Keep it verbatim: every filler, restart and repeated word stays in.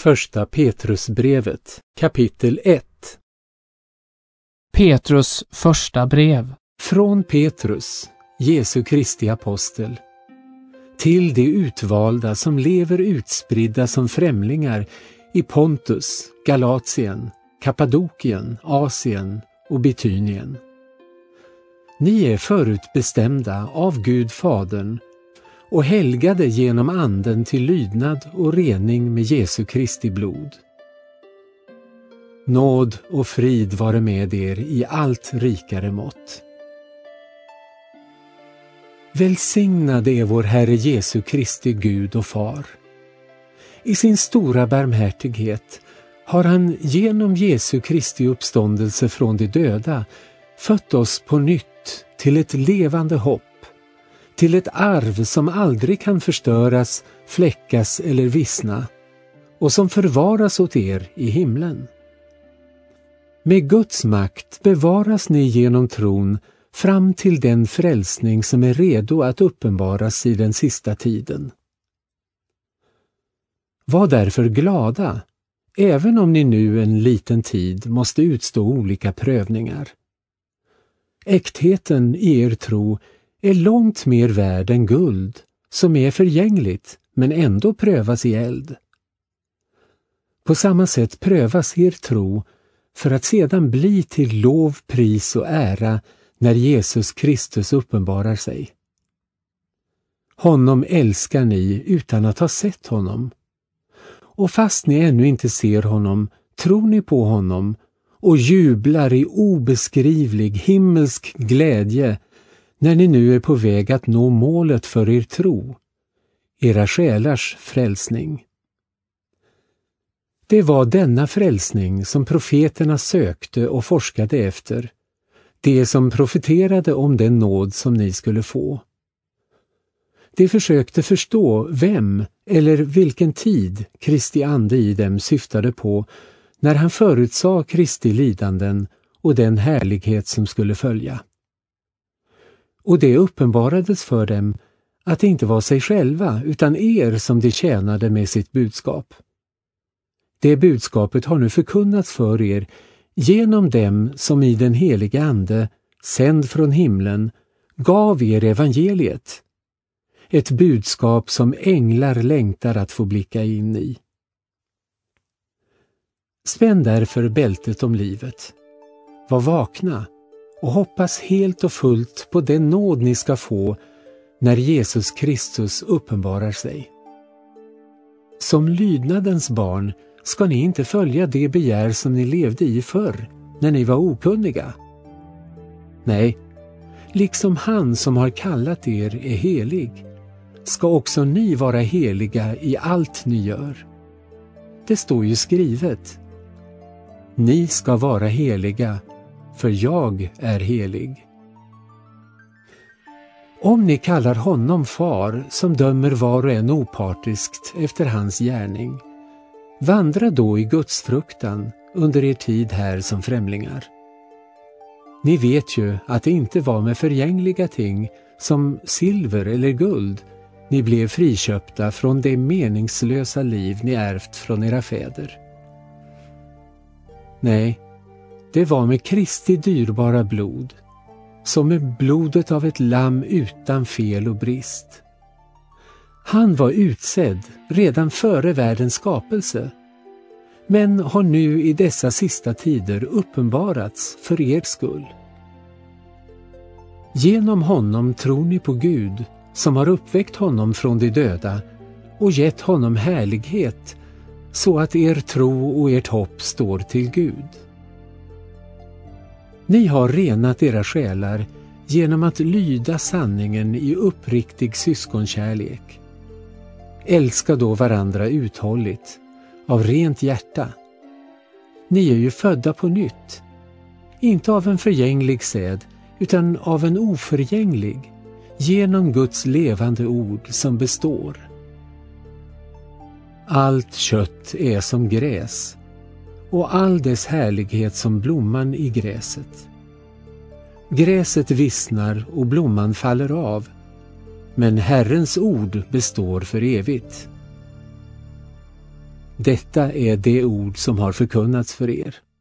Första Petrusbrevet, kapitel ett. Petrus första brev. Från Petrus, Jesu Kristi apostel, till de utvalda som lever utspridda som främlingar i Pontus, Galatien, Kappadokien, Asien och Bitynien. Ni är förutbestämda av Gud Fadern och helgade genom anden till lydnad och rening med Jesu Kristi blod. Nåd och frid vare med er i allt rikare mått. Välsignad är vår Herre Jesu Kristi Gud och Far. I sin stora barmhärtighet har han genom Jesu Kristi uppståndelse från de döda fött oss på nytt till ett levande hopp, till ett arv som aldrig kan förstöras, fläckas eller vissna, och som förvaras åt er i himlen. Med Guds makt bevaras ni genom tron fram till den frälsning som är redo att uppenbaras i den sista tiden. Var därför glada, även om ni nu en liten tid måste utstå olika prövningar. Äktheten i er tro är långt mer värd än guld, som är förgängligt men ändå prövas i eld. På samma sätt prövas er tro för att sedan bli till lov, pris och ära när Jesus Kristus uppenbarar sig. Honom älskar ni utan att ha sett honom. Och fast ni ännu inte ser honom, tror ni på honom och jublar i obeskrivlig himmelsk glädje när ni nu är på väg att nå målet för er tro, era själars frälsning. Det var denna frälsning som profeterna sökte och forskade efter, det som profeterade om den nåd som ni skulle få. De försökte förstå vem eller vilken tid Kristi ande i dem syftade på när han förutsade Kristi lidanden och den härlighet som skulle följa. Och det uppenbarades för dem att det inte var sig själva utan er som de tjänade med sitt budskap. Det budskapet har nu förkunnats för er genom dem som i den heliga ande, sänd från himlen, gav er evangeliet. Ett budskap som änglar längtar att få blicka in i. Spänn därför bältet om livet. Var vakna och hoppas helt och fullt på den nåd ni ska få när Jesus Kristus uppenbarar sig. Som lydnadens barn ska ni inte följa det begär som ni levde i förr, när ni var okunniga. Nej, liksom han som har kallat er är helig, ska också ni vara heliga i allt ni gör. Det står ju skrivet: ni ska vara heliga, för jag är helig. Om ni kallar honom far som dömer var och en opartiskt efter hans gärning, vandra då i Guds fruktan under er tid här som främlingar. Ni vet ju att det inte var med förgängliga ting som silver eller guld ni blev friköpta från det meningslösa liv ni ärvt från era fäder. Nej, det var med Kristi dyrbara blod, som med blodet av ett lamm utan fel och brist. Han var utsedd redan före världens skapelse, men har nu i dessa sista tider uppenbarats för er skull. Genom honom tror ni på Gud, som har uppväckt honom från de döda och gett honom härlighet, så att er tro och ert hopp står till Gud. Ni har renat era själar genom att lyda sanningen i uppriktig syskonkärlek. Älska då varandra uthålligt, av rent hjärta. Ni är ju födda på nytt, inte av en förgänglig säd, utan av en oförgänglig, genom Guds levande ord som består. Allt kött är som gräs, och all dess härlighet som blomman i gräset. Gräset vissnar och blomman faller av, men Herrens ord består för evigt. Detta är det ord som har förkunnats för er.